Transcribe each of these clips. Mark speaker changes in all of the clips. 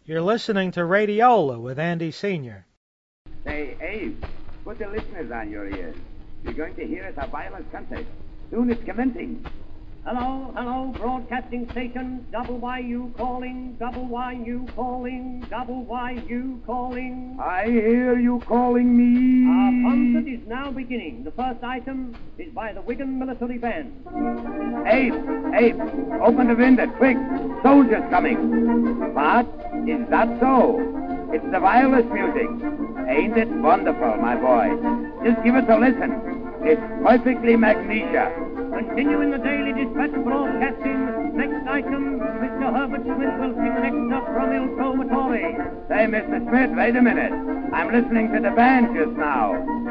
Speaker 1: You're listening to Radiola with Andy Sr.
Speaker 2: Say, Abe, put the listeners on your ears. You're going to hear us a violent concert. Soon it's commencing.
Speaker 3: Hello, broadcasting station, WYU calling, WYU calling, WYU calling.
Speaker 2: I hear you calling me.
Speaker 3: Our concert is now beginning. The first item is by the Wigan Military Band.
Speaker 2: Abe, open the window, quick. Soldiers coming. What? Is that so? It's the wireless music. Ain't it wonderful, my boy? Just give it a listen. It's perfectly magnesia.
Speaker 3: Continuing the Daily Dispatch broadcasting, next item, Mr. Herbert Smith will sing an excerpt from Il Trovatore.
Speaker 2: Say, Mr. Smith, wait a minute. I'm listening to the band just now.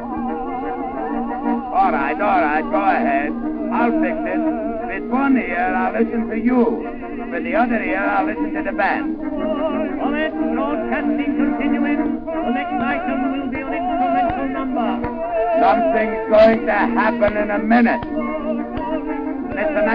Speaker 2: All right, go ahead. I'll fix it. With one ear, I'll listen to you. With the other ear, I'll listen to the band.
Speaker 3: All right, broadcasting continuing. The next item will be an instrumental number.
Speaker 2: Something's going to happen in a minute. Mr.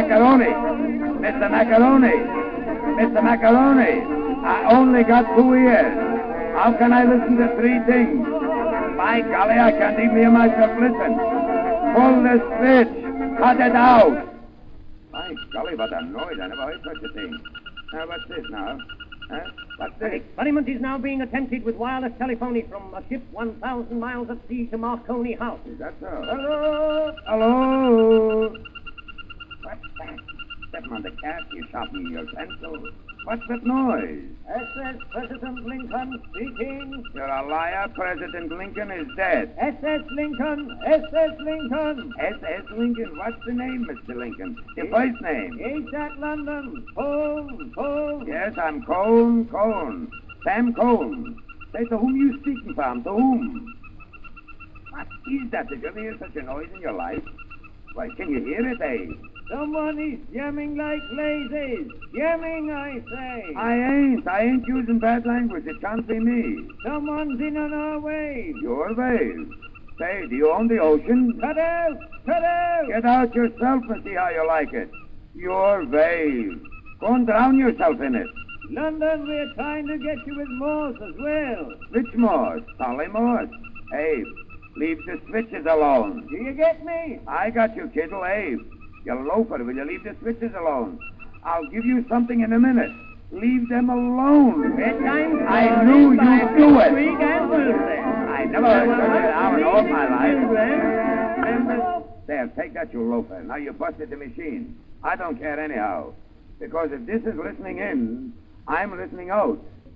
Speaker 2: Macaroni, I only got 2 ears. How can I listen to 3 things? By golly, I can't even hear myself listen. Pull the switch. Cut it out. By golly, what a noise. I never heard such a thing. Now, what's this now? Huh? What's this?
Speaker 3: The experiment is now being attempted with wireless telephony from a ship 1,000 miles at sea to Marconi House.
Speaker 2: Is that so?
Speaker 3: Hello?
Speaker 2: Hello? What's that? Stepping on the cat, you sharpening your pencil. What's that noise?
Speaker 3: SS President Lincoln speaking.
Speaker 2: You're a liar. President Lincoln is dead.
Speaker 3: SS Lincoln. SS Lincoln.
Speaker 2: S.S. Lincoln? What's the name, Mr. Lincoln? Your first name?
Speaker 3: He's at London. Cone.
Speaker 2: Yes, I'm Cone. Sam Cone. Say, to whom you speaking from? To whom? What is that? Did you ever hear such a noise in your life? Why, can you hear it, eh?
Speaker 3: Someone is jamming like blazes. Jamming, I say.
Speaker 2: I ain't using bad language. It can't be me.
Speaker 3: Someone's in on our wave.
Speaker 2: Your wave. Say, do you own the ocean?
Speaker 3: Cut out.
Speaker 2: Get out yourself and see how you like it. Your wave. Go and drown yourself in it.
Speaker 3: London, we're trying to get you with Morse as well.
Speaker 2: Which Morse? Solly Morse. Abe, leave the switches alone.
Speaker 3: Do you get me?
Speaker 2: I got you, kiddo. Abe. You loafer, will you leave the switches alone? I'll give you something in a minute. Leave them alone. I knew you'd do it. I never heard such an hour in all my life. There, take that, you loafer. Now you busted the machine. I don't care anyhow. Because if this is listening in, I'm listening out.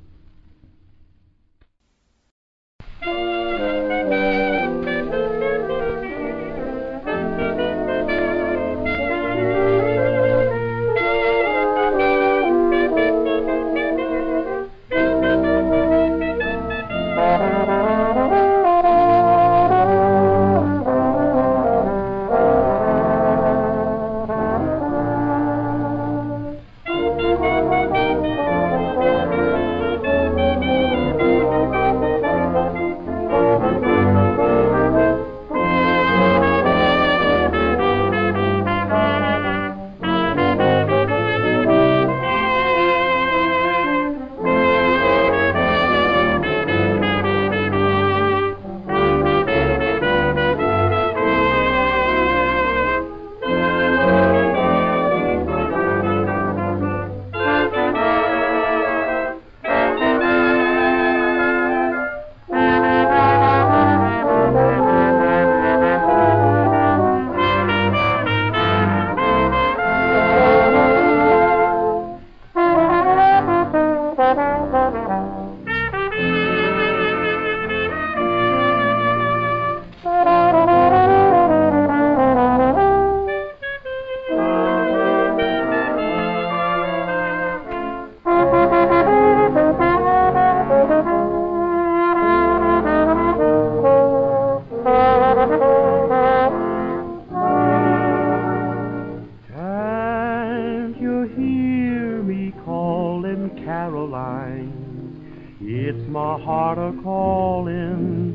Speaker 4: It's my heart a-callin'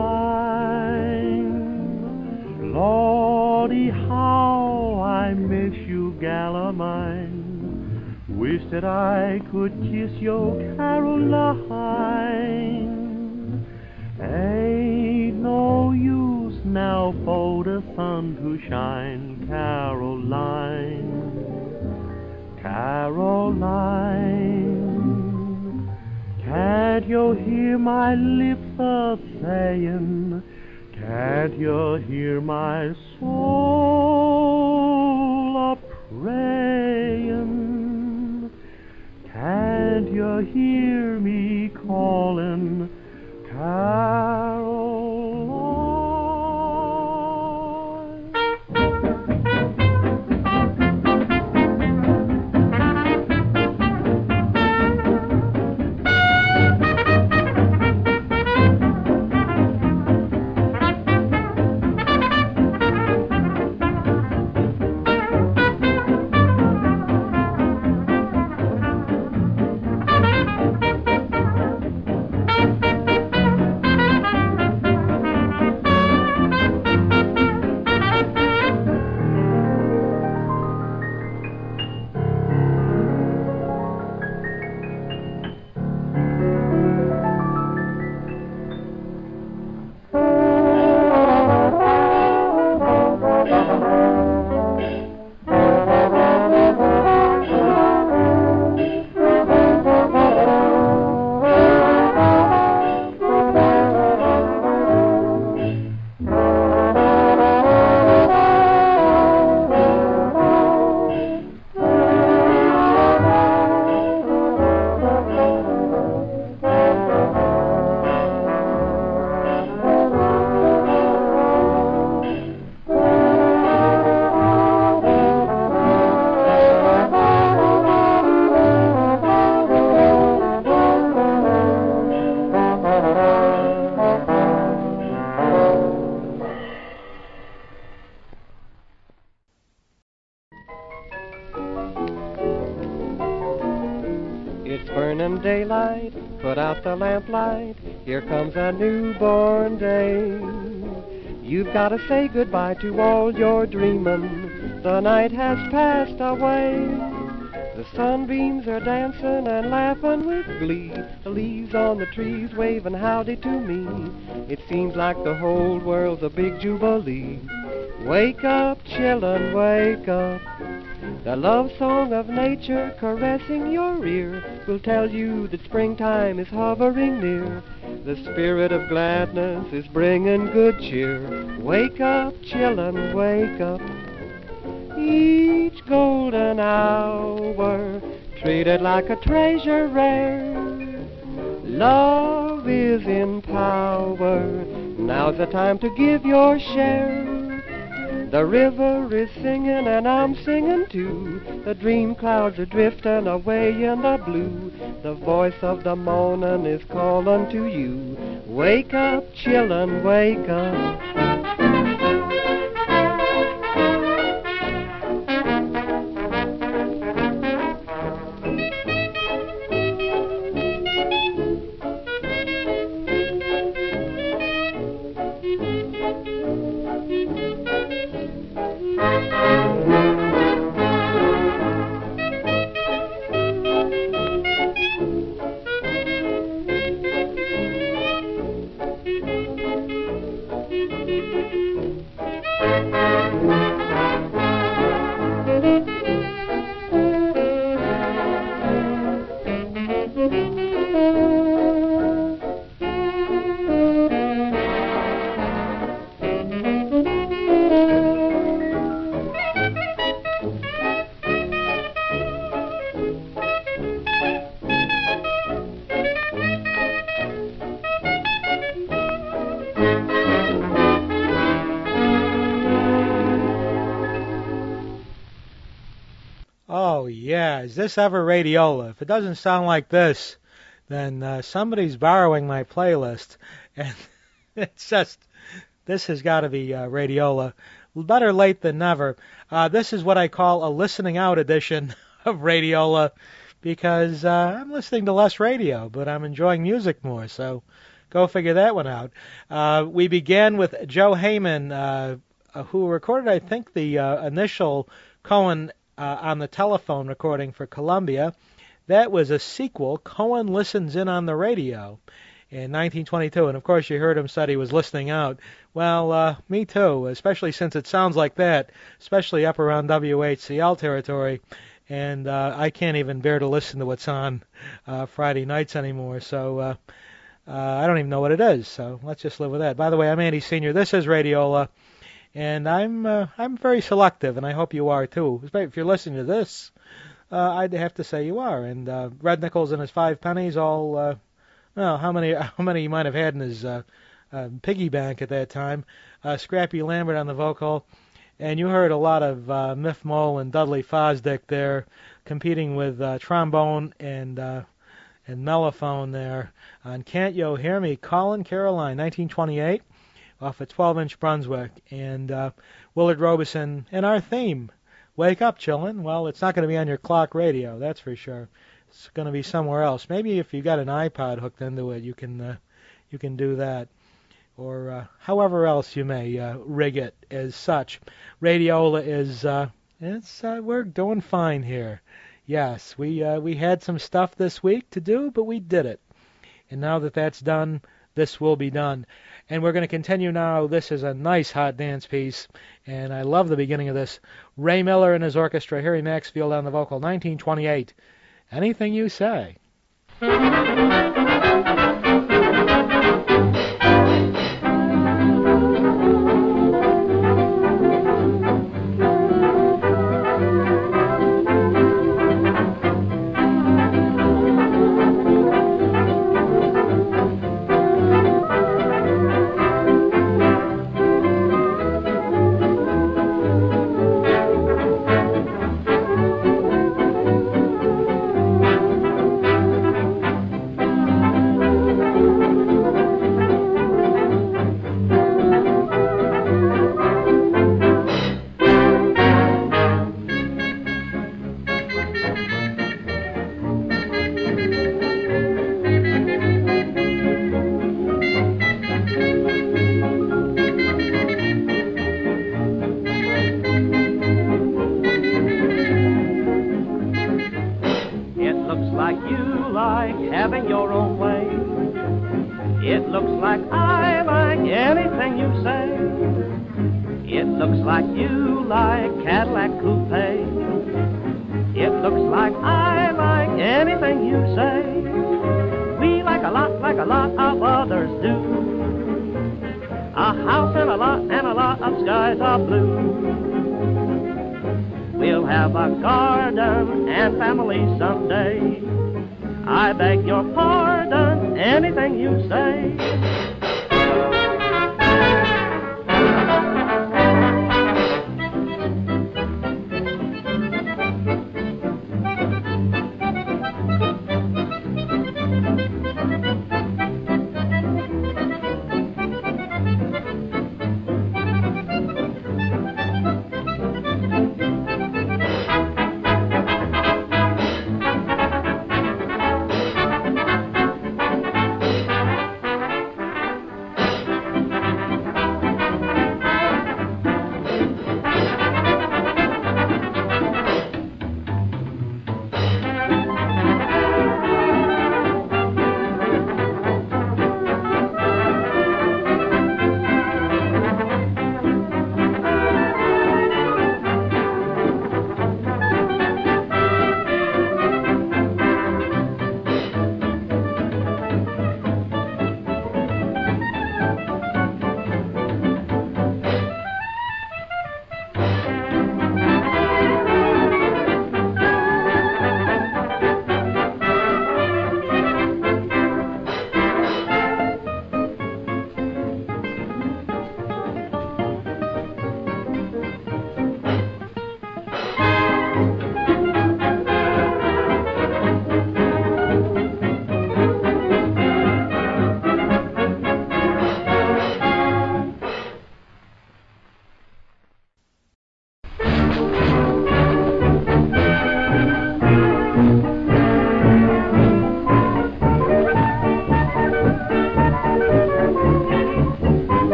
Speaker 4: thine. Lordy, how I miss you, gal o' mine. Wish that I could kiss your Caroline. Ain't no use now for the sun to shine, Caroline. Caroline, can't you hear my lips a-saying? Can't you hear my soul a-praying? Can't you hear me calling, Caroline?
Speaker 5: Daylight, put out the lamplight, here comes a newborn day. You've got to say goodbye to all your dreamin', the night has passed away. The sunbeams are dancing and laughing with glee, the leaves on the trees waving howdy to me. It seems like the whole world's a big jubilee. Wake up, children, wake up. The love song of nature caressing your ear will tell you that springtime is hovering near. The spirit of gladness is bringing good cheer. Wake up, children, wake up. Each golden hour treated like a treasure rare. Love is in power. Now's the time to give your share. The river is singing and I'm singing too. The dream clouds are drifting away in the blue. The voice of the morning is calling to you. Wake up, children, wake up.
Speaker 1: Oh, yeah. Is this ever Radiola? If it doesn't sound like this, then somebody's borrowing my playlist. And it's just, this has got to be Radiola. Better late than never. This is what I call a listening out edition of Radiola because I'm listening to less radio, but I'm enjoying music more. So go figure that one out. We began with Joe Hayman, who recorded, I think, the initial Cohen on the telephone recording for Columbia. That was a sequel, Cohen Listens In on the Radio, in 1922. And, of course, you heard him said he was listening out. Well, me too, especially since it sounds like that, especially up around WHCL territory. And I can't even bear to listen to what's on Friday nights anymore. So I don't even know what it is. So let's just live with that. By the way, I'm Andy Sr. This is Radiola. And I'm very selective, and I hope you are too. If you're listening to this, I'd have to say you are. And Red Nichols and his 5 pennies, all well, how many he might have had in his piggy bank at that time. Scrappy Lambert on the vocal, and you heard a lot of Miff Mole and Dudley Fosdick there, competing with trombone and mellophone there on Can't Yo Hear Me, Colin Caroline, 1928. Off a 12-inch Brunswick, and Willard Robeson, and our theme, Wake Up, Chillin'. Well, it's not going to be on your clock radio, that's for sure. It's going to be somewhere else. Maybe if you got an iPod hooked into it, you can do that, or however else you may rig it as such. Radiola is we're doing fine here. Yes, we had some stuff this week to do, but we did it, and now that that's done, this will be done. And we're going to continue now. This is a nice hot dance piece, and I love the beginning of this. Ray Miller and his orchestra, Harry Maxfield on the vocal, 1928. Anything you say.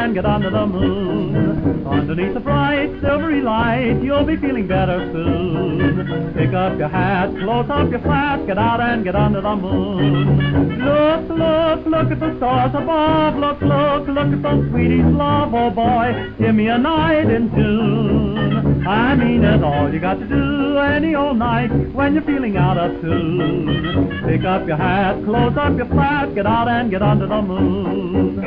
Speaker 4: and get under the moon. Underneath the bright silvery light, you'll be feeling better soon. Pick up your hat, close up your flat, get out and get under the moon. Look, look, look at the stars above. Look, look, look at those sweeties love. Oh boy, give me a night in June. I mean it, all you got to do any old night when you're feeling out of tune. Pick up your hat, close up your flat, get out and get under the moon.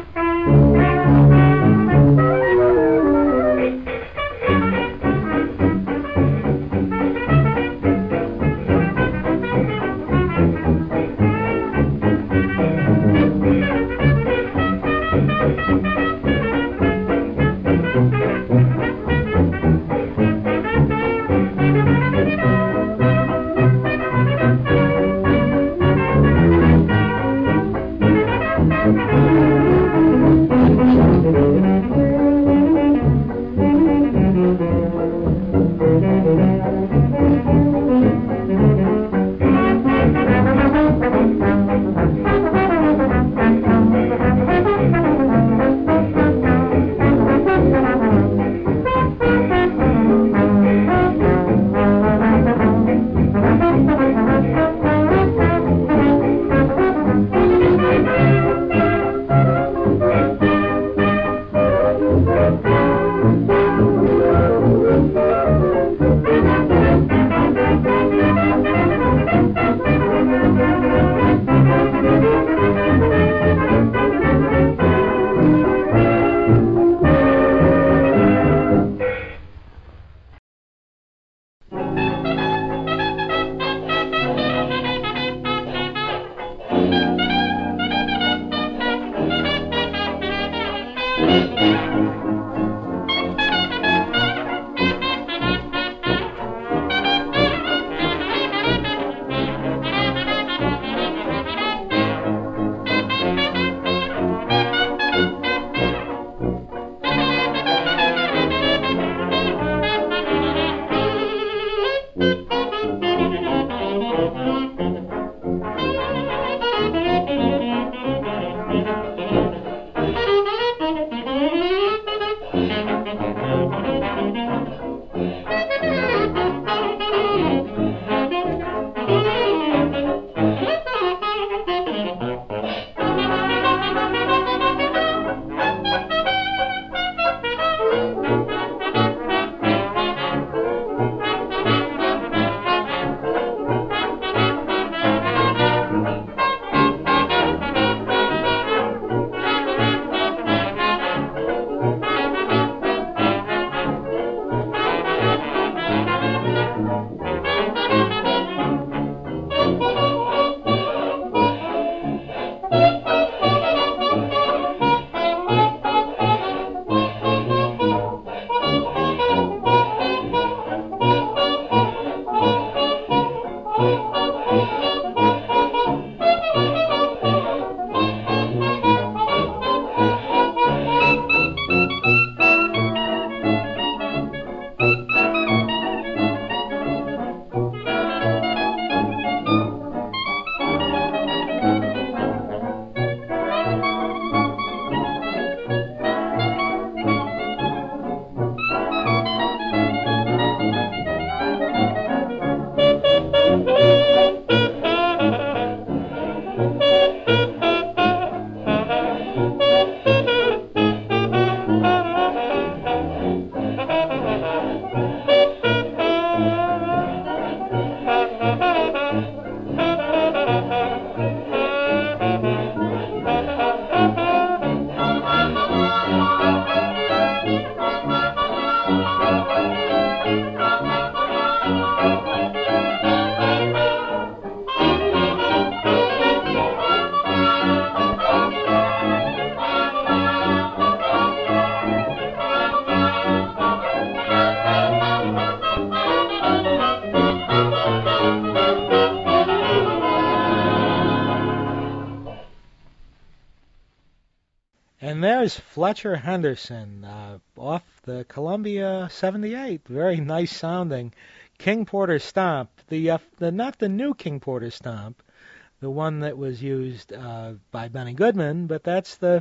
Speaker 1: And there's Fletcher Henderson off the Columbia 78. Very nice sounding King Porter Stomp. The not the new King Porter Stomp, the one that was used by Benny Goodman, but that's the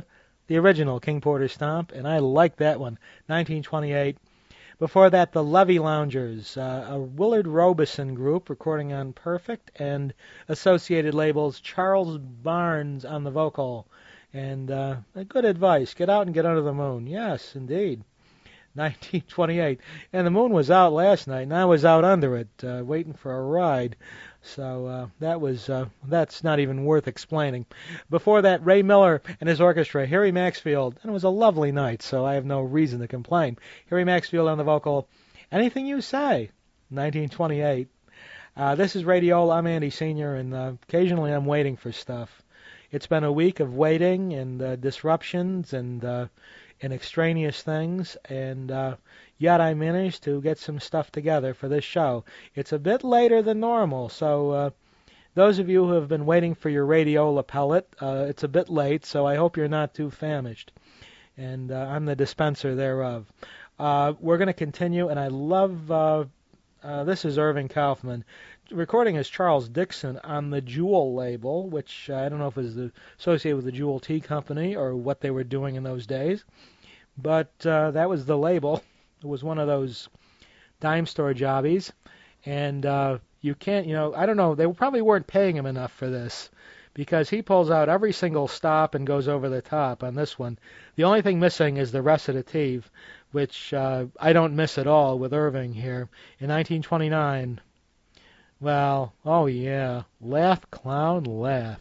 Speaker 1: the original King Porter Stomp, and I like that one, 1928. Before that, the Levee Loungers, a Willard Robeson group recording on Perfect and associated labels, Charles Barnes on the vocal. And good advice, get out and get under the moon. Yes, indeed. 1928. And the moon was out last night, and I was out under it, waiting for a ride. So that's not even worth explaining. Before that, Ray Miller and his orchestra, Harry Maxfield, and it was a lovely night, so I have no reason to complain. Harry Maxfield on the vocal, Anything You Say, 1928. This is Radiola. I'm Andy Sr., and occasionally I'm waiting for stuff. It's been a week of waiting and disruptions and extraneous things, and yet I managed to get some stuff together for this show. It's a bit later than normal, so those of you who have been waiting for your Radiola pellet, it's a bit late, so I hope you're not too famished. And I'm the dispenser thereof. We're going to continue, and I love, this is Irving Kaufman. Recording is Charles Dixon on the Jewel label, which I don't know if it was associated with the Jewel Tea Company or what they were doing in those days, but that was the label. It was one of those dime store jobbies, and you can't, I don't know, they probably weren't paying him enough for this, because he pulls out every single stop and goes over the top on this one. The only thing missing is the recitative, which I don't miss at all with Irving here. In 1929, well, oh yeah, laugh, clown, laugh.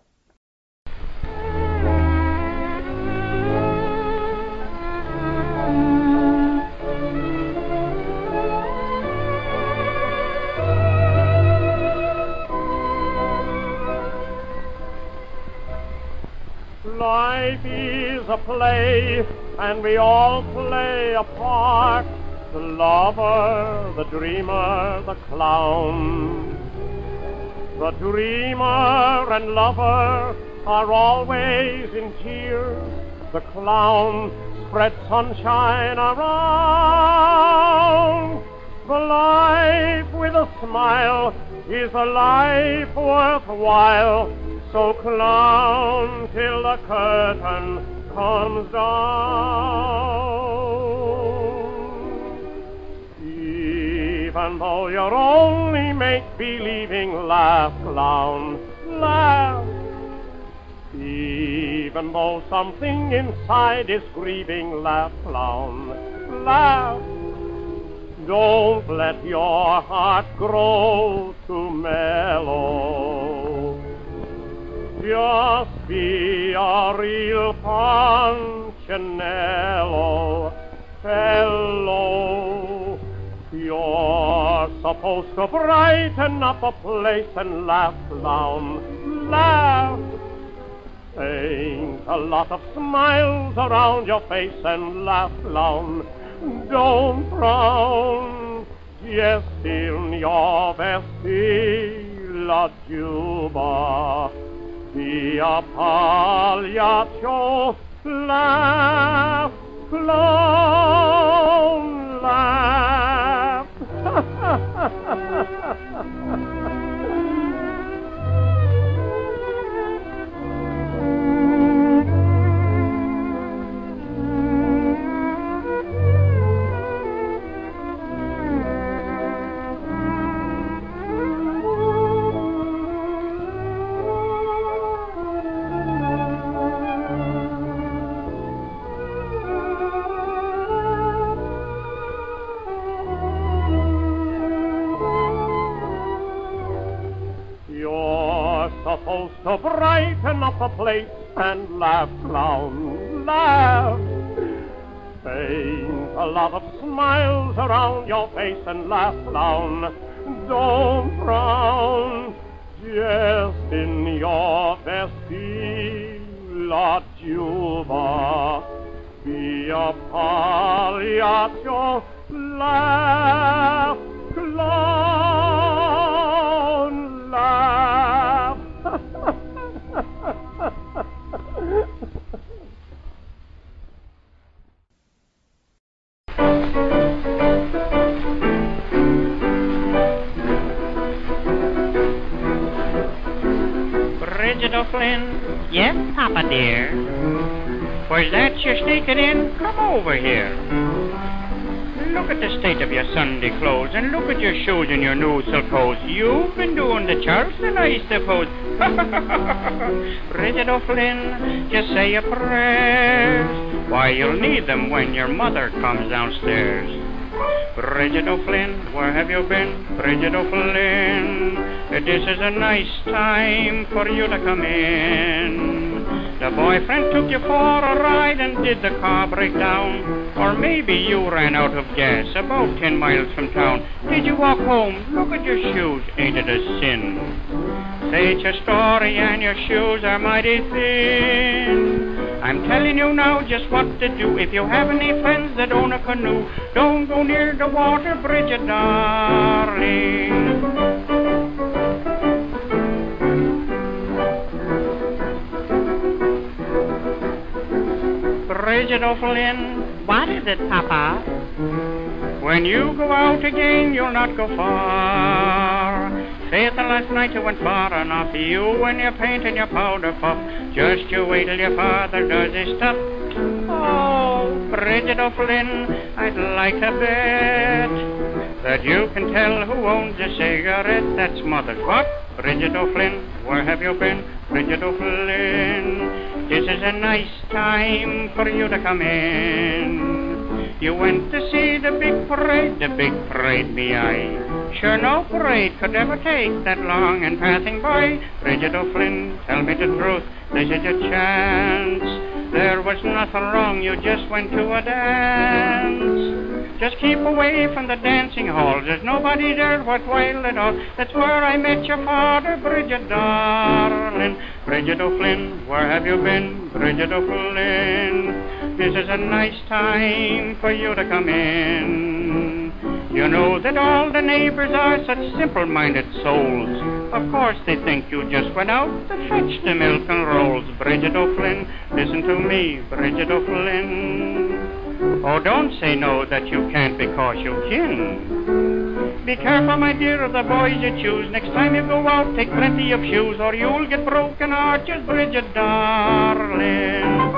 Speaker 6: Life is a play, and we all play a part. The lover, the dreamer, the clown. The dreamer and lover are always in tears. The clown spreads sunshine around. The life with a smile is a life worthwhile. So clown till the curtain comes down. Even though you're only make-believing, laugh, clown, laugh. Even though something inside is grieving, laugh, clown, laugh. Don't let your heart grow too mellow. Just be a real Punchinello fellow. You're supposed to brighten up a place and laugh, clown, laugh. Paint a lot of smiles around your face and laugh, clown. Don't frown. Yes, in your vestila juba. Be a pagliaccio, laugh, clown, laugh. Supposed to brighten up a place and laugh, clown, laugh. Paint a lot of smiles around your face and laugh, clown. Don't frown. Just in your vestila juba. Be a pagliaccio, laugh, clown, laugh.
Speaker 7: Bridget O'Flynn. Yes, Papa dear. Was that you sneaking in? Come over here. Look at the state of your Sunday clothes, and look at your shoes and your new silk hose. You've been doing the Charleston, I suppose. Bridget O'Flynn, just say your prayers. Why, you'll need them when your mother comes downstairs. Bridget O'Flynn, where have you been? Bridget O'Flynn, this is a nice time for you to come in. The boyfriend took you for a ride and did the car break down? Or maybe you ran out of gas about 10 miles from town. Did you walk home? Look at your shoes, ain't it a sin? Say it's your story and your shoes are mighty thin. I'm telling you now just what to do. If you have any friends that own a canoe, don't go near the water, Bridget, darling. Bridget O'Flynn, what is it, Papa? When you go out again, you'll not go far. Faith, last night you went far enough. You and your paint and your powder puff. Just you wait till your father does his stuff. Oh, Bridget O'Flynn, I'd like to bet that you can tell who owns a cigarette. That's mother's. What? Bridget O'Flynn, where have you been? Bridget O'Flynn, this is a nice time for you to come in. You went to see the big parade, me eye. Sure no parade could ever take that long and passing by. Bridget O'Flynn, tell me the truth, this is your chance. There was nothing wrong, you just went to a dance. Just keep away from the dancing halls. There's nobody there worthwhile at all. That's where I met your father, Bridget, darling. Bridget O'Flynn, where have you been? Bridget O'Flynn, this is a nice time for you to come in. You know that all the neighbors are such simple-minded souls. Of course they think you just went out to fetch the milk and rolls. Bridget O'Flynn, listen to me, Bridget O'Flynn. Oh, don't say no that you can't because you can. Be careful, my dear, of the boys you choose. Next time you go out, take plenty of shoes, or you'll get broken arches, Bridget, darling.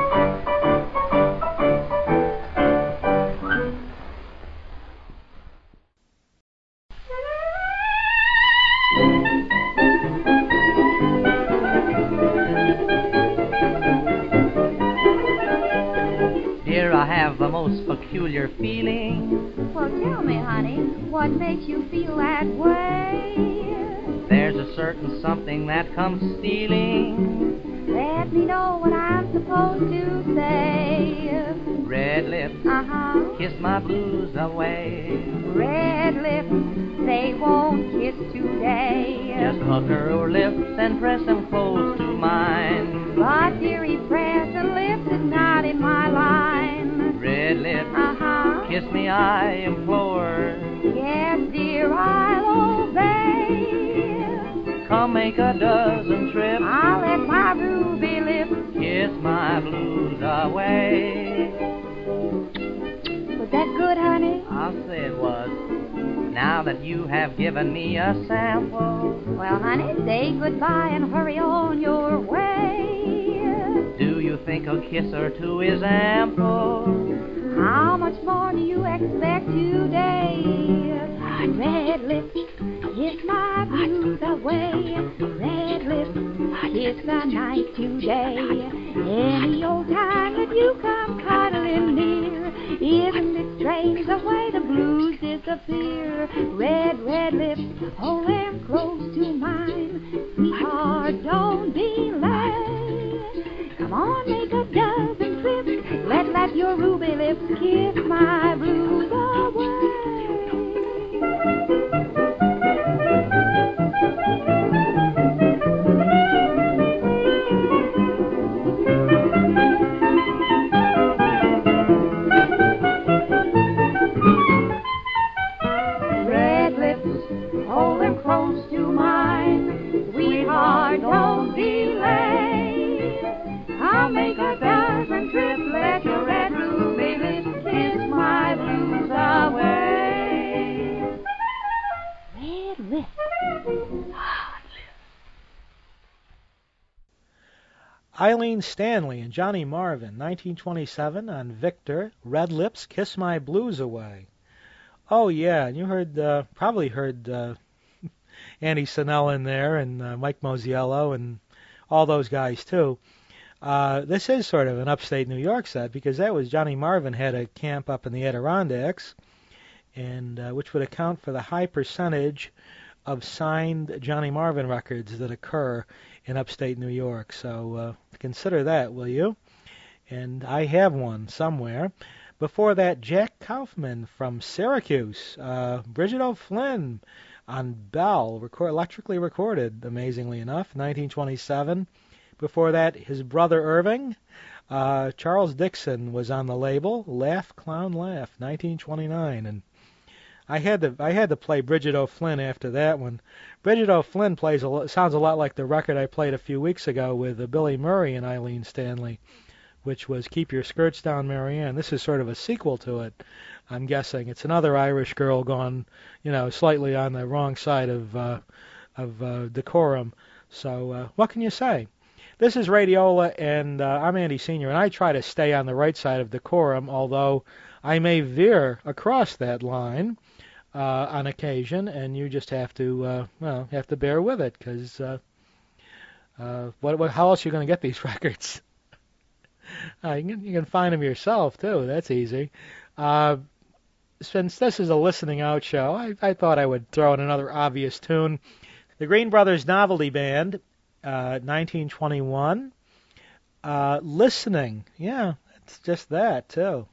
Speaker 8: I have the most peculiar feeling.
Speaker 9: Well, tell me, honey, what makes you feel that way?
Speaker 8: There's a certain something that comes stealing.
Speaker 9: Let me know what I'm supposed to say.
Speaker 8: Red lips, kiss my blues away.
Speaker 9: Red lips, they won't kiss today.
Speaker 8: Just hug her lips and press them close to mine.
Speaker 9: But dearie, pressing lips is not in my line.
Speaker 8: Red lips, kiss me, I implore.
Speaker 9: Yes, dear, I'll obey.
Speaker 8: Come make a dozen trips.
Speaker 9: I'll let my ruby lips
Speaker 8: kiss my blues away.
Speaker 9: Was that good, honey?
Speaker 8: I'll say it was. Now that you have given me a sample,
Speaker 9: well, honey, say goodbye and hurry on your way.
Speaker 8: Do you think a kiss or two is ample?
Speaker 9: How much more do you expect today? Red lips, kiss my blues away. Red lips, kiss the night today. Any old time that you come cuddling near, isn't it strange the way the blues disappear? Red, red lips, hold them close to mine. Sweetheart, don't delay. Come on, make a dozen trips. Let your ruby lips kiss my blues away. Red lips, hold them close to mine. Sweetheart, don't delay. I'll make a dozen trips. Let your red ruby lips kiss my blues.
Speaker 1: Eileen Stanley and Johnny Marvin, 1927, on Victor, Red Lips, Kiss My Blues Away. Oh, yeah, and you probably heard Andy Sennell in there, and Mike Mosiello, and all those guys, too. This is sort of an upstate New York set, because that was Johnny Marvin had a camp up in the Adirondacks, and which would account for the high percentage of signed Johnny Marvin records that occur in upstate New York. So consider that, will you? And I have one somewhere. Before that, Jack Kaufman from Syracuse, Bridget O'Flynn on Bell, electrically recorded, amazingly enough, 1927. Before that, his brother Irving, Charles Dixon was on the label, Laugh Clown Laugh, 1929, and I had to play Bridget O'Flynn after that one. Bridget O'Flynn sounds a lot like the record I played a few weeks ago with Billy Murray and Eileen Stanley, which was Keep Your Skirts Down, Marianne. This is sort of a sequel to it, I'm guessing. It's another Irish girl gone, slightly on the wrong side of decorum. So what can you say? This is Radiola, and I'm Andy Sr., and I try to stay on the right side of decorum, although I may veer across that line on occasion, and you just have to bear with it, because how else are you going to get these records? You can find them yourself, too. That's easy. Since this is a listening out show, I thought I would throw in another obvious tune. The Green Brothers Novelty Band, 1921. Listening. Yeah, it's just that, too.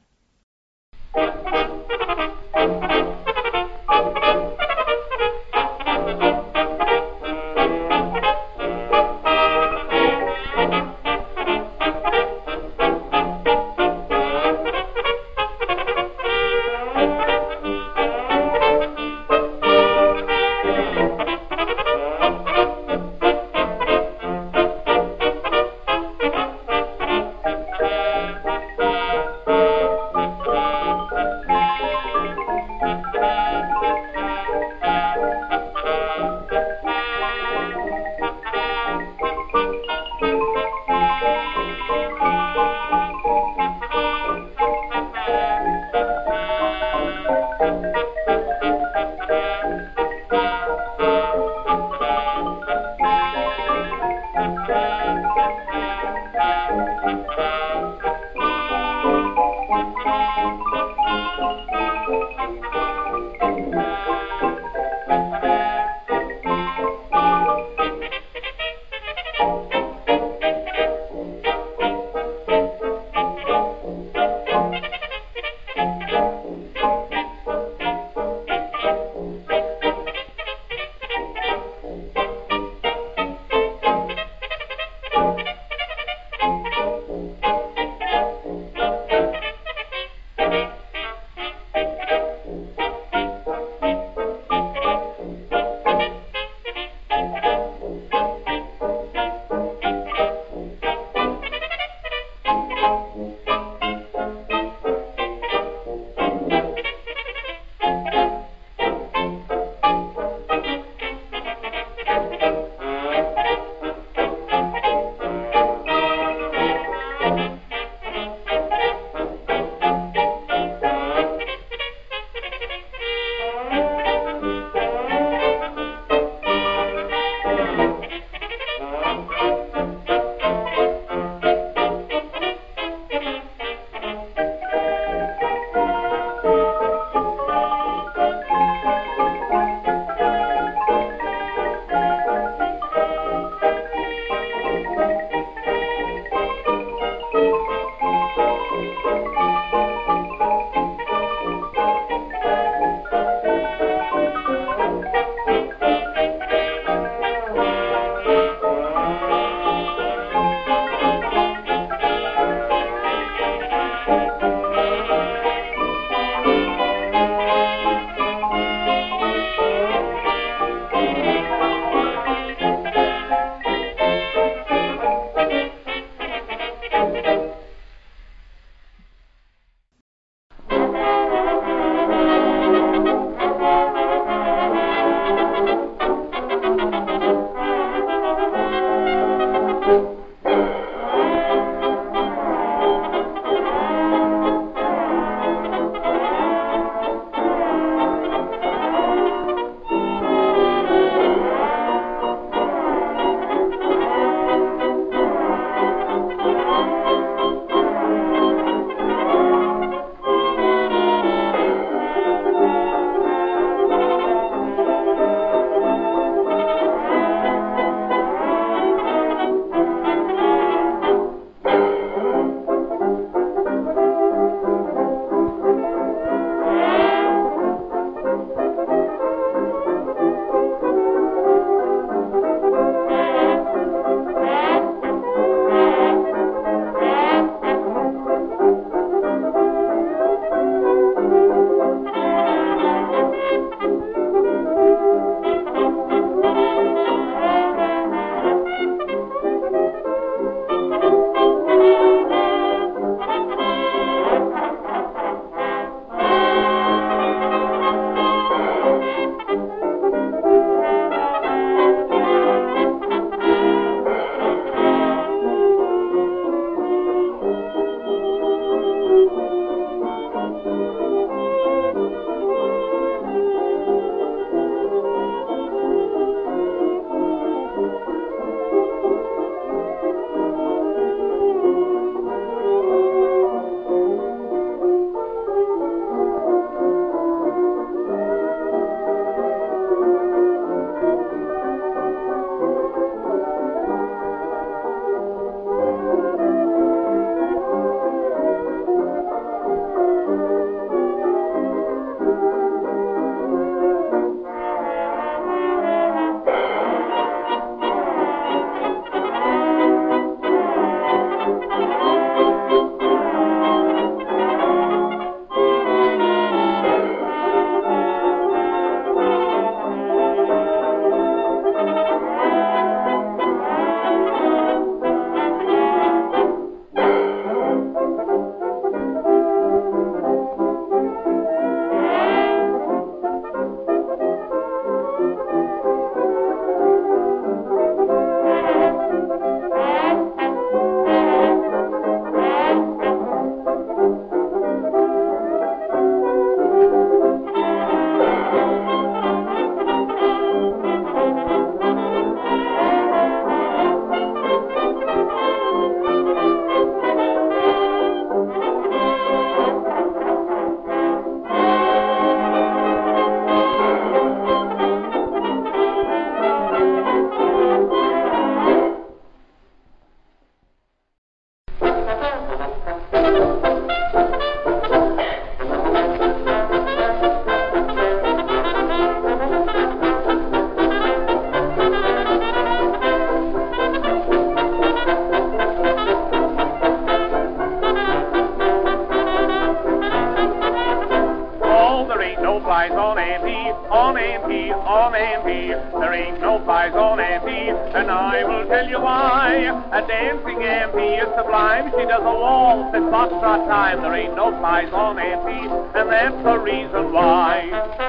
Speaker 6: there ain't no flies on Auntie, on Auntie, on Auntie. There ain't no flies on Auntie, and I will tell you why. A dancing Auntie is sublime. She does a waltz at foxtrot time. There ain't no flies on Auntie, and that's the reason why.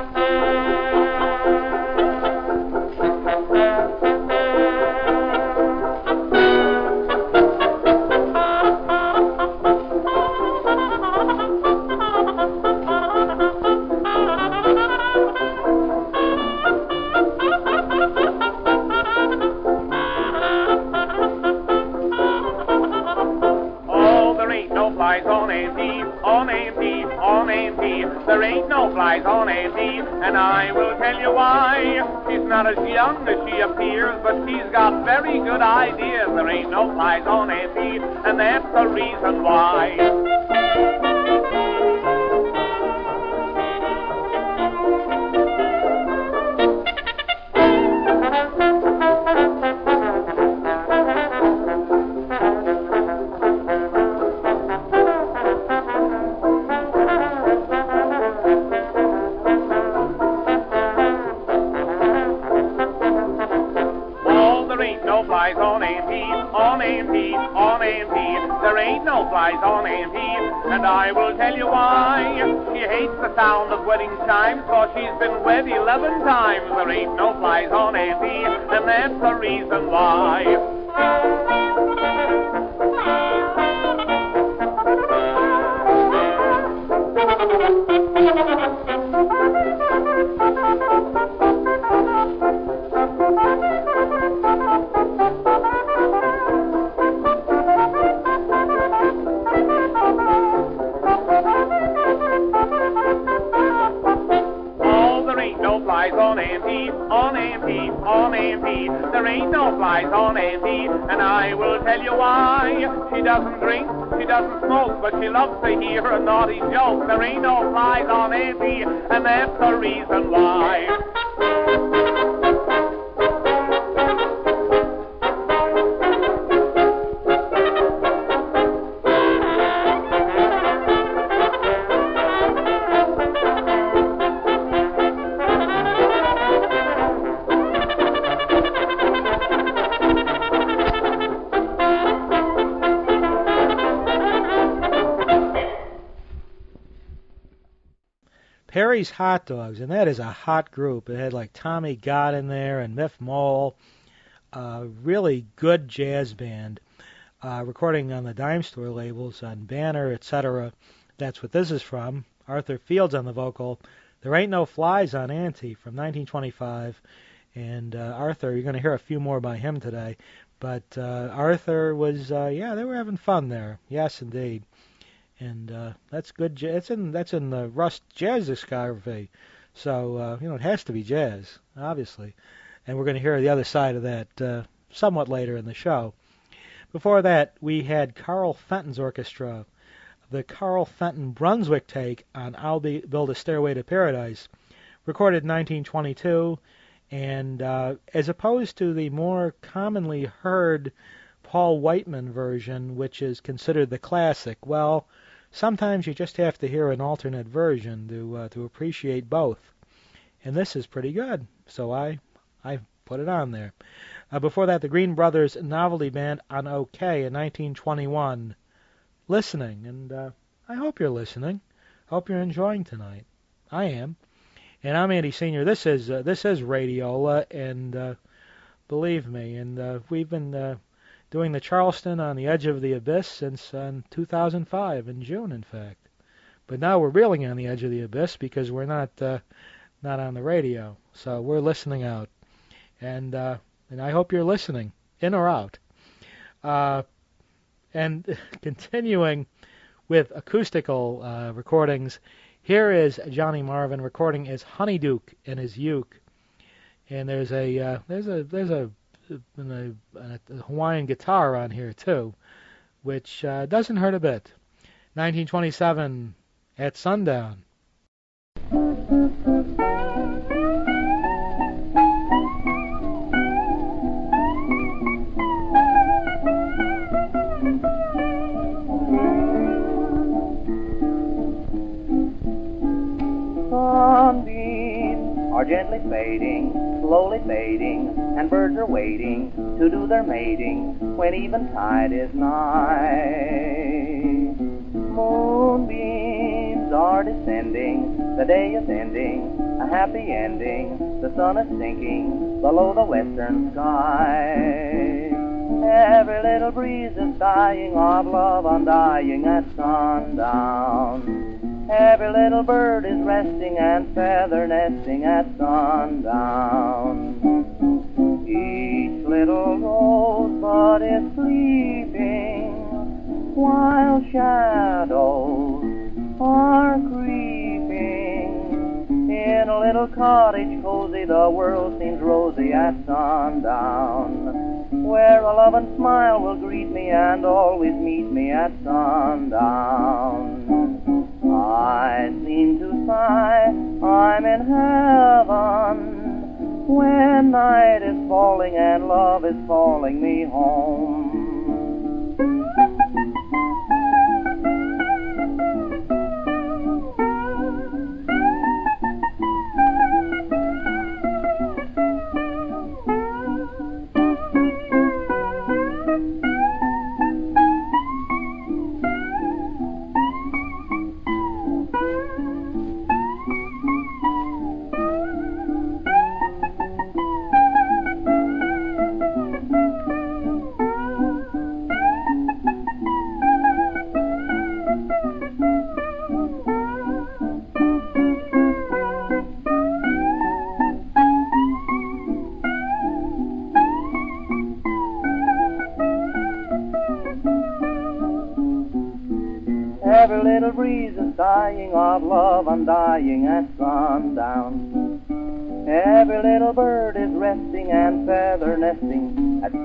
Speaker 6: There ain't no flies on Auntie, and I will tell you why. She's not as young as she appears, but she's got very good ideas. There ain't no flies on Auntie, and that's the reason why. There ain't no flies on Auntie, and I will tell you why. She hates the sound of wedding chimes, for she's been wed 11 times. There ain't no flies on Auntie, and that's the reason why. There ain't no flies on Auntie, and I will tell you why. She doesn't drink, she doesn't smoke, but she loves to hear a naughty joke. There ain't no flies on Auntie, and that's the reason why.
Speaker 1: Perry's Hot Dogs, and that is a hot group. It had like Tommy Gott in there and Miff Mole, really good jazz band, recording on the Dime Store labels, on Banner, etc. That's what this is from. Arthur Fields on the vocal. There Ain't No Flies on Auntie from 1925, and Arthur, you're going to hear a few more by him today, but Arthur was, they were having fun there. Yes, indeed. And that's good. That's in the Rust Jazz discography, so it has to be jazz, obviously. And we're going to hear the other side of that somewhat later in the show. Before that, we had Carl Fenton's orchestra, the Carl Fenton Brunswick take on "I'll Build a Stairway to Paradise," recorded in 1922, and as opposed to the more commonly heard Paul Whiteman version, which is considered the classic, well, sometimes you just have to hear an alternate version to appreciate both. And this is pretty good, so I put it on there. Before that, the Green Brothers Novelty Band on OK in 1921. Listening, and I hope you're listening. Hope you're enjoying tonight. I am. And I'm Andy Sr. This is Radiola, and believe me, and we've been doing the Charleston on the Edge of the Abyss since 2005, in June, in fact. But now we're really on the edge of the abyss because we're not on the radio, so we're listening out, and I hope you're listening, in or out. And continuing with acoustical recordings, here is Johnny Marvin recording his Honeyduke and his uke, and there's a Hawaiian guitar on here too, which doesn't hurt a bit. 1927, At Sundown.
Speaker 10: Sunbeams are gently fading, slowly fading, and birds are waiting to do their mating when eventide is nigh. Moonbeams are descending, the day is ending, a happy ending, the sun is sinking below the western sky. Every little breeze is sighing of love undying at sundown. Every little bird is resting and feather nesting at sundown. Each little rosebud is sleeping while shadows are creeping. In a little cottage cozy the world seems rosy at sundown, where a love and smile will greet me and always meet me at sundown. I seem to sigh, I'm in heaven, when night is falling and love is calling me home. Every little breeze is sighing of love undying at sundown. Every little bird is resting and feather nesting at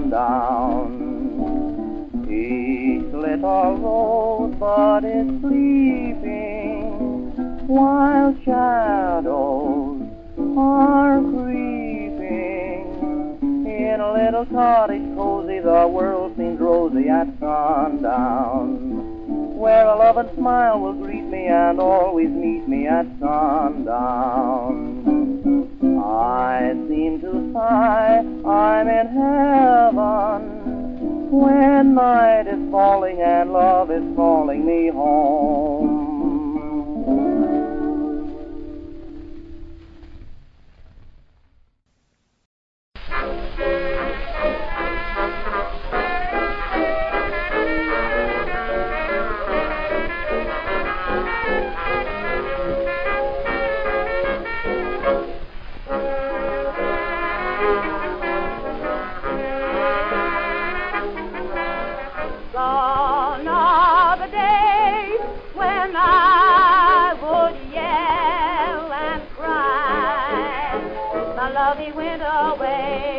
Speaker 10: sundown. Each little rosebud is sleeping while shadows are creeping. In a little cottage cozy the world seems rosy at sundown, where a love and smile will greet me and always meet me at sundown. I seem to sigh, I'm in heaven, when night is falling and love is calling me home.
Speaker 9: Gone are the days when I would yell and cry. My love, he went away.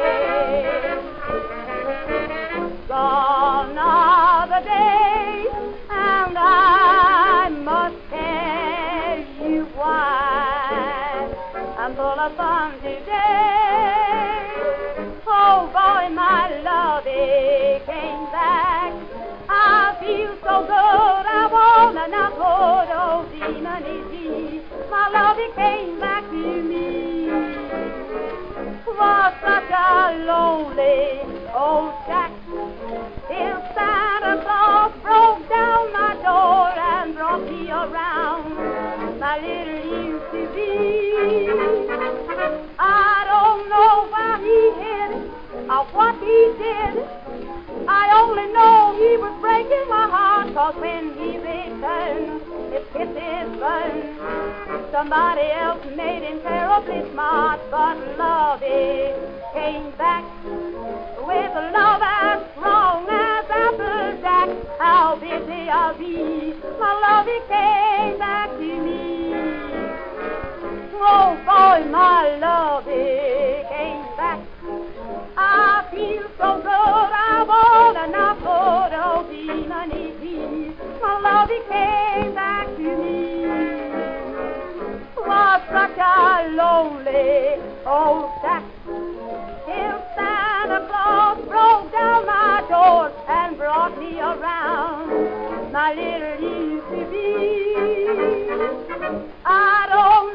Speaker 9: Gone are the days, and I must tell you why. I'm full of fun today. Oh boy, my love, he came back. I feel so good, I wanna knock hold of demon easy. My love, he came back to me. Was such a lonely old shack till Santa Claus broke down my door and brought me around my little used to be. I don't know where he hid or what he did. I only know he was breaking my heart, 'cause when he returned, his kisses burned. Somebody else made him terribly smart, but Lovey came back with love as strong as Applejack. How busy I'll be, my Lovey came back to me. Oh boy, my Lovey came back. I feel so good, I wanna knock hold of demon easy. My love, he came back to me. Was such a lonely old shack till Santa Claus broke down my door and brought me around my little used to be. I don't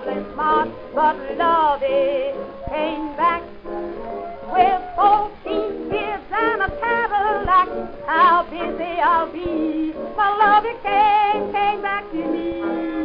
Speaker 9: awfully smart, but Lovey came back with 14 kids and a Cadillac. How busy I'll be, my Lovey came back to me.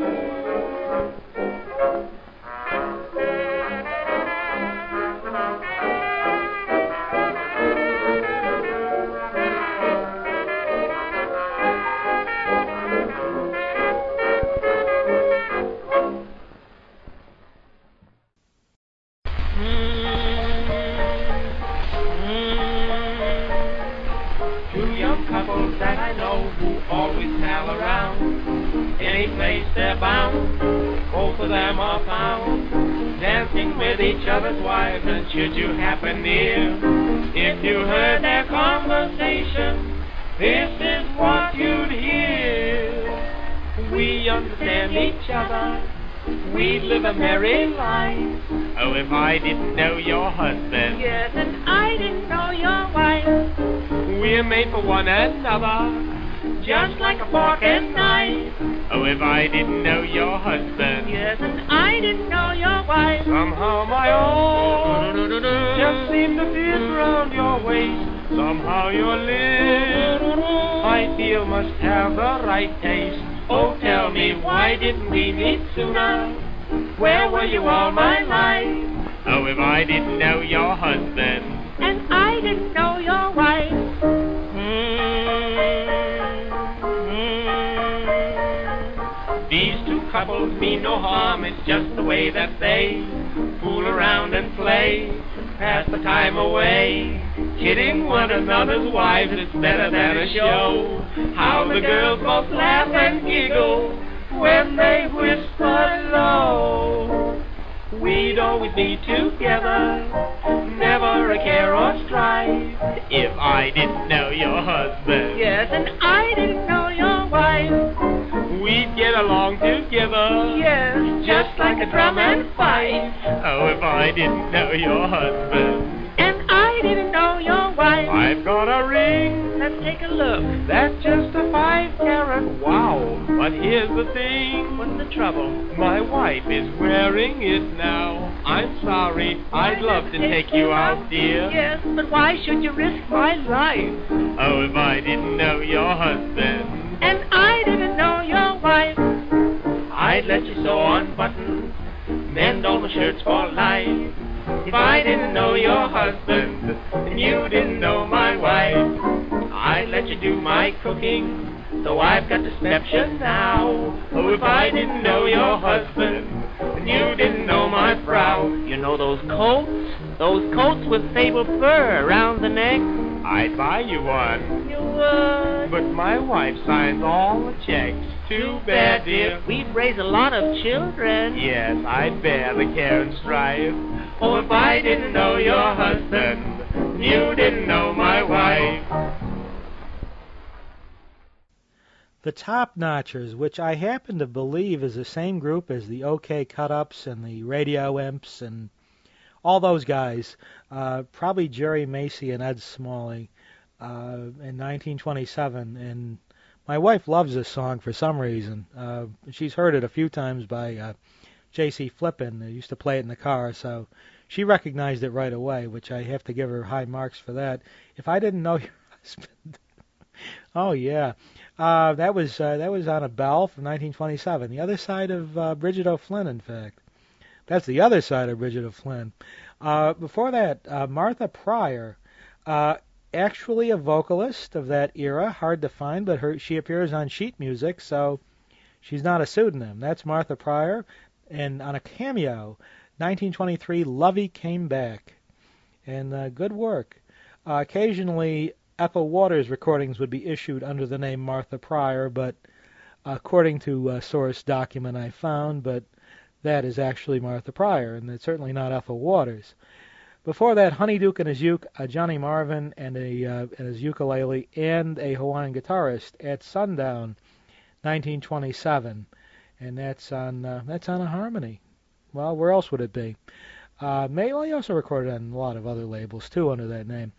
Speaker 11: Couples that I know who always pal around. Any place they're bound, both of them are found dancing with each other's wives. And should you happen near, if you heard their conversation, this is what you'd hear. We understand each other, we live a merry life. Oh, if I didn't know your husband.
Speaker 9: Yes, and I didn't know your wife.
Speaker 11: We're made for one another, just like a fork and knife. Oh, if I didn't know your husband.
Speaker 9: Yes, and I didn't know your wife.
Speaker 11: Somehow my own just seemed to fit around your waist. Somehow your lips, I feel, must have the right taste. Oh, tell me, why didn't we meet sooner? Where were you all my life? Oh, if I didn't know your husband.
Speaker 9: And I didn't know your wife.
Speaker 11: These two couples mean no harm, it's just the way that they fool around and play, pass the time away, kidding one another's wives. It's better than a show. How the girls both laugh and giggle when they whisper low. We'd always be together, never a care or strife. If I didn't know your husband.
Speaker 9: Yes, and I didn't know your wife.
Speaker 11: We'd get along together.
Speaker 9: Yes,
Speaker 11: just like a drum and fife. Oh, if I didn't know your husband.
Speaker 9: And I didn't know your wife.
Speaker 11: I've got a ring.
Speaker 9: Let's take a look.
Speaker 11: That's just a 5-carat. Wow. But here's the thing.
Speaker 9: What's the trouble?
Speaker 11: My wife is wearing it now. I'm sorry. I'd love to take you out, dear.
Speaker 9: Yes, but why should you risk my life?
Speaker 11: Oh, if I didn't know your husband.
Speaker 9: And I didn't know your wife.
Speaker 11: I'd let you sew on buttons, mend all my shirts for life. If I didn't know your husband, and you didn't know my wife, I'd let you do my cooking, so I've got deception now. Oh, if I didn't know your husband, and you didn't know my brow.
Speaker 8: You know those coats? Those coats with sable fur around the neck?
Speaker 11: I'd buy you one.
Speaker 8: You would?
Speaker 11: But my wife signs all the checks. Too bad, dear.
Speaker 8: We'd raise a lot of children.
Speaker 11: Yes, I'd bear the care and strife. Oh, if I didn't know your husband, you didn't know my wife.
Speaker 1: The Top Notchers, which I happen to believe is the same group as the OK Cut-Ups and the Radio Imps and all those guys, probably Jerry Macy and Ed Smalley in 1927. And my wife loves this song for some reason. She's heard it a few times by J.C. Flippin. They used to play it in the car, so she recognized it right away, which I have to give her high marks for that. If I didn't know your husband... Oh, yeah. That was on a Bell from 1927. The other side of Bridget O'Flynn, in fact. That's the other side of Bridget O'Flynn. Before that, Martha Pryor, actually a vocalist of that era, hard to find, but she appears on sheet music, so she's not a pseudonym. That's Martha Pryor, and on a cameo, 1923, Lovey Came Back. And good work. Occasionally, Ethel Waters recordings would be issued under the name Martha Pryor, but according to a source document I found, but that is actually Martha Pryor, and it's certainly not Ethel Waters. Before that, Honey Duke and his uke, Johnny Marvin and his ukulele, and a Hawaiian guitarist at Sundown, 1927, and that's on a harmony. Well, where else would it be? He also recorded on a lot of other labels too under that name.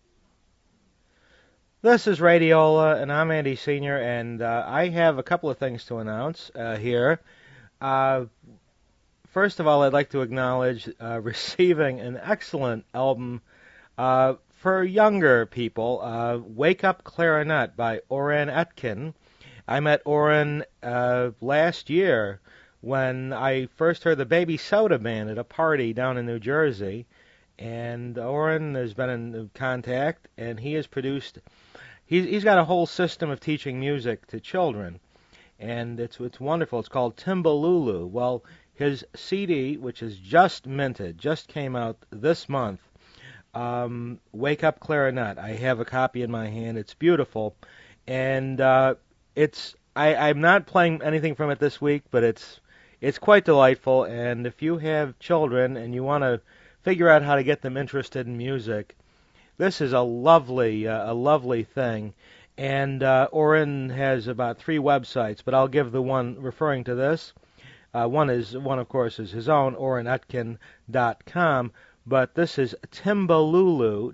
Speaker 1: This is Radiola, and I'm Andy Sr., and I have a couple of things to announce here. first of all, I'd like to acknowledge receiving an excellent album for younger people, Wake Up Clarinet by Oren Etkin. I met Oren last year when I first heard the Baby Soda Band at a party down in New Jersey, and Oren has been in contact, and he has produced, he's got a whole system of teaching music to children, and it's wonderful. It's called Timbalulu. Well, his CD, which is just minted, just came out this month, Wake Up Clarinet. I have a copy in my hand. It's beautiful, and I'm not playing anything from it this week, but it's quite delightful. And if you have children and you want to figure out how to get them interested in music, this is a lovely thing. And Oren has about 3 websites, but I'll give the one referring to this. One, of course, is his own, OrenEtkin.com. But this is Timbalulu,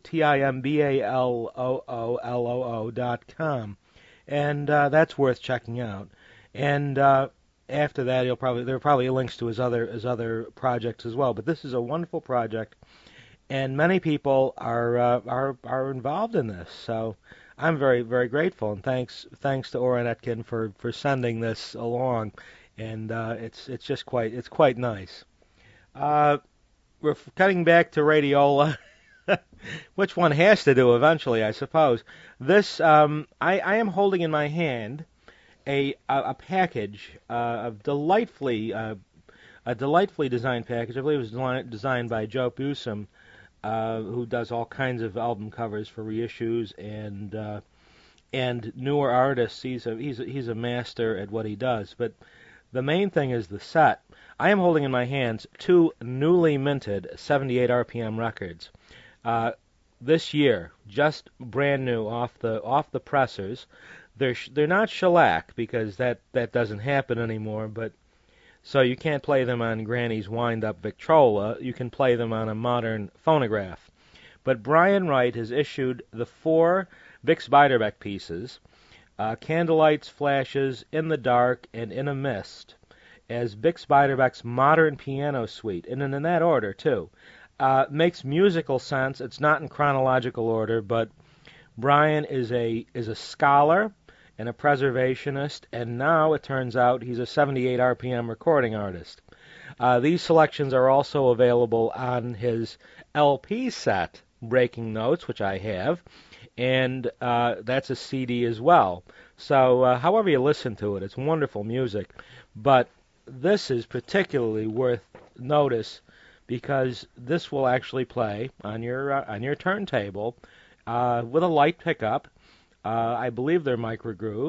Speaker 1: TIMBALOOLOO.com, and that's worth checking out. And after that, there are probably links to his other projects as well. But this is a wonderful project, and many people are involved in this. So I'm very, very grateful, and thanks to Oren Etkin for sending this along. And it's quite nice. We're cutting back to Radiola, which one has to do eventually, I suppose. This I am holding in my hand a package, a delightfully designed package. I believe it was designed by Joe Busum, who does all kinds of album covers for reissues and newer artists. He's a master at what he does. But the main thing is the set. I am holding in my hands 2 newly minted 78 RPM records. This year, just brand new off the pressers. They're not shellac because that doesn't happen anymore. But so you can't play them on Granny's wind-up Victrola. You can play them on a modern phonograph. But Brian Wright has issued the 4 Bix Beiderbecke pieces, Candlelights, Flashes, In the Dark, and In a Mist, as Bix Beiderbecke's modern piano suite, and in that order, too. Makes musical sense. It's not in chronological order, but Brian is a scholar and a preservationist, and now it turns out he's a 78 RPM recording artist. These selections are also available on his LP set, Breaking Notes, which I have, and that's a CD as well. So however you listen to it, it's wonderful music, but this is particularly worth notice because this will actually play on your turntable with a light pickup. I believe they're microgroove,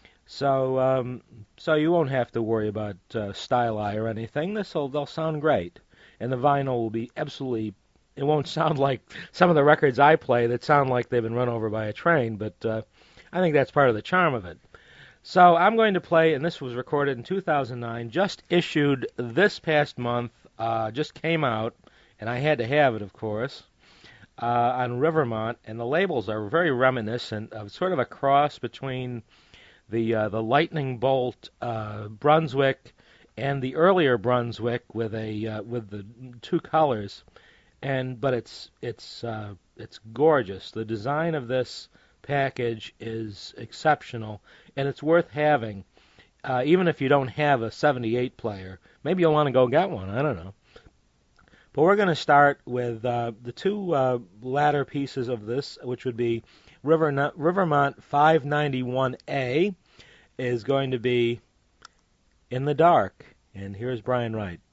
Speaker 1: so you won't have to worry about styli or anything. They'll sound great, and the vinyl will be absolutely. It won't sound like some of the records I play that sound like they've been run over by a train, but I think that's part of the charm of it. So I'm going to play, and this was recorded in 2009, just issued this past month, just came out, and I had to have it, of course, on Rivermont, and the labels are very reminiscent of sort of a cross between the Lightning Bolt Brunswick and the earlier Brunswick with the 2 colors, but it's gorgeous. The design of this package is exceptional, and it's worth having, even if you don't have a 78 player. Maybe you'll want to go get one, I don't know. But we're going to start with the 2 latter pieces of this, which would be Rivermont 591A is going to be In the Dark, and here's Brian Wright.